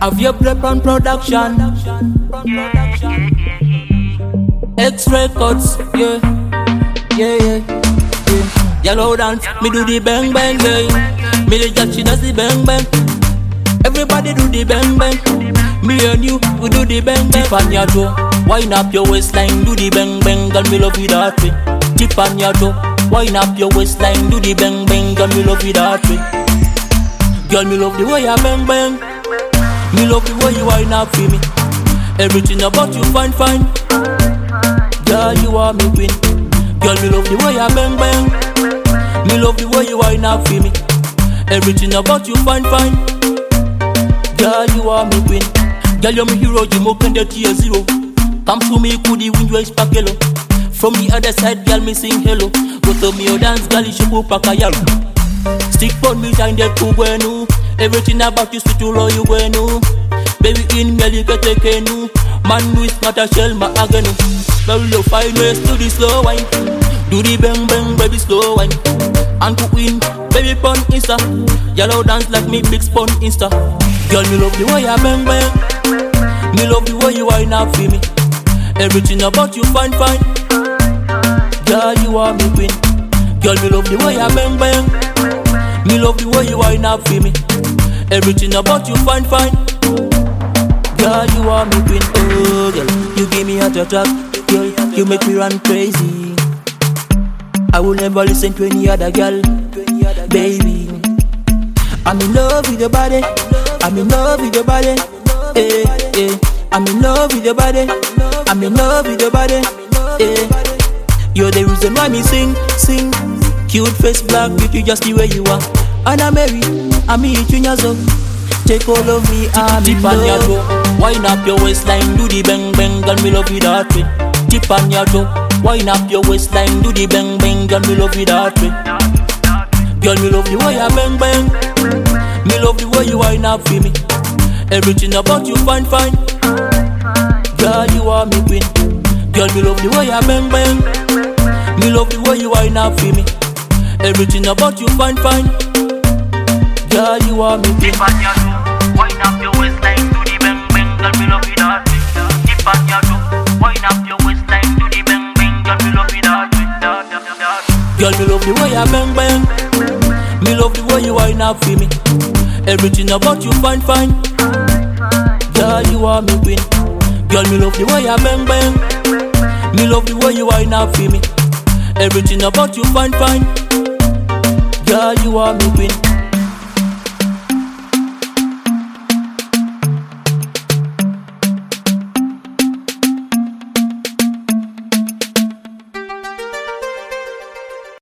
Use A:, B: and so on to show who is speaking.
A: Have your prep on production. X Records, yeah. Yellow dance, me do the bang bang, yeah. Me the jack, she does the bang bang. Everybody do the bang bang. Me and you, we do the bang bang. Tip on your toe, wind up your waistline, do the bang bang. Girl, me love you that way. Tip on your toe, wind up your waistline, do the bang bang. Girl, me love you that way. Girl, me love the way you bang bang. Me love the way you wind up for me. Everything about you fine. Girl, you are me queen. Girl, me love the way you bang bang. Me love the way you wind up for me. Everything about you fine. Girl, you are me queen. Girl, you're my hero, you more can get tier zero. Come to me, could the wind waves pack hello. From the other side, girl, me sing hello. Go to me, your dance, girl, you should go pack a yellow. Stick on me, shine that cool bueno. Everything about you, sweet to roll you bueno. Baby, in me, you can take a new. Man, with not a shell, my agony. Well, you find ways to the slow wine. Do the bang bang, baby, slow wine. And to win, baby, pon Insta. Yellow dance like me, big spon Insta. Girl, me love the way you bang bang. Me love the way you wind up for me. Everything about you fine. Girl, you are me queen. Girl, me love the way you bang bang. Me love the way you wind up for me. Everything about you fine. Girl, you are me queen. Oh, girl, you give me heart attack. Girl, you make me run crazy. I will never listen to any other girl, baby. I'm in love with your body. I'm in love with your body. I'm in love with your body. I'm in love with your body. You're the reason why me sing. Cute face, black beauty, just the way you are. And I'm married, I'm eating your zone. Take all of me, I'm in love. Wind up your waistline, do the bang bang, girl, me love you that way. Tip on your toe, wind up your waistline, do the bang bang, girl, me love you that way. Girl, me love the way you bang bang. Me love the way you wind up for me. Everything about you fine. Girl, you are me queen. Girl, me love the way you bang bang. Me love the way you wind up for me. Everything about you fine. Girl, you are me queen.
B: Tip on your toe, wind up your waistline, do the bang bang. Girl, me love you that way. Tip on your toe, wind up your waistline, do the bang bang. Girl, me love you that way.
A: Girl, me love the way you bang bang. Me love the way you wind up for me. Everything about you fine. Girl, you are me queen. Girl, me love the way you bang bang. Me love the way you wind up for me. Everything about you fine. Girl, you are me queen.